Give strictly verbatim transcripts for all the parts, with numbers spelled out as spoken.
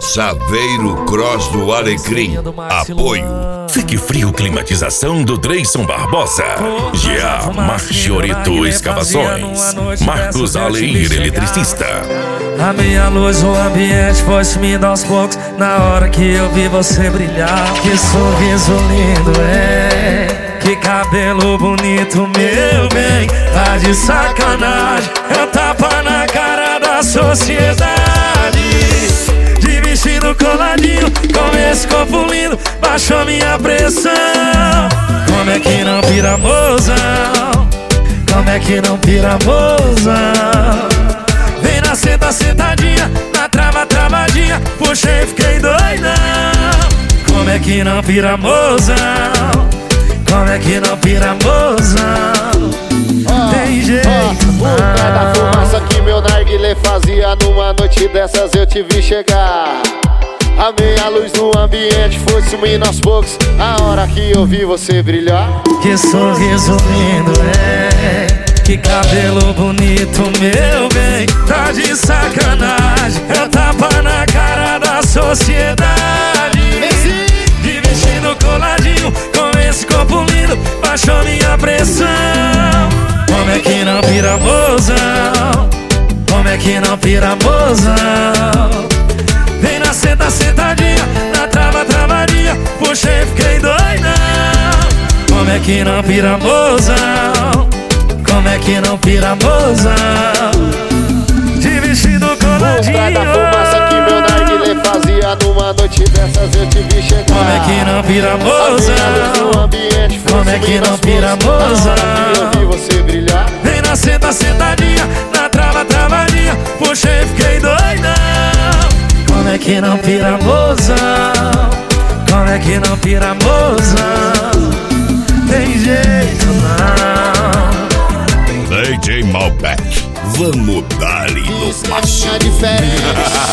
Saveiro Cross do Alecrim. Apoio. Fique Frio Climatização do Dreyson Barbosa. G A Marchiorito Escavações. Marcos Aleir Eletricista. A minha luz, o ambiente foi sumindo aos poucos. Na hora que eu vi você brilhar. Que sorriso lindo, é. Que cabelo bonito, meu bem. Tá de sacanagem, é um tapa na cara da sociedade. De vestido coladinho, com esse corpo lindo, baixou minha pressão. Como é que não pira, mozão? Como é que não pira, mozão? Vem na senta, sentadinha, na trava, travadinha, puxei, fiquei doidão. Como é que não pira, mozão? Como é que não pira, mozão? Oh, tem jeito oh, não. O pé da fumaça que meu narguilé fazia, numa noite dessas eu te vi chegar. A meia luz no ambiente foi sumindo aos poucos. A hora que eu vi você brilhar. Que sorriso lindo, é. Que cabelo bonito, meu bem. Tá de sacanagem, é tapa na cara da sociedade. De vestido coladinho, com esse corpo lindo, baixou minha pressão. Como é que não pira, mozão? Como é que não pira, mozão? Vem na senta, sentadinha, na trava, travadinha, puxei, fiquei doidão. Como é que não pira, mozão? Como é que não pira, mozão? De vestido coladinho. O pé da fumaça que meu narguilé fazia, numa noite dessas eu te vi chegar. Como é que não pira, mozão? Como é que não pira, mozão? Eu vi você brilhar. Vem na senta, sentadinha, na trava, travadinha, puxei, fiquei doidão. Como é que não pira, mozão? Como é que não pira, mozão? Tem jeito não. D J Malbec, vamos dar-lhe no passo.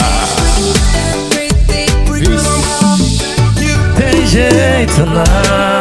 Tem jeito não.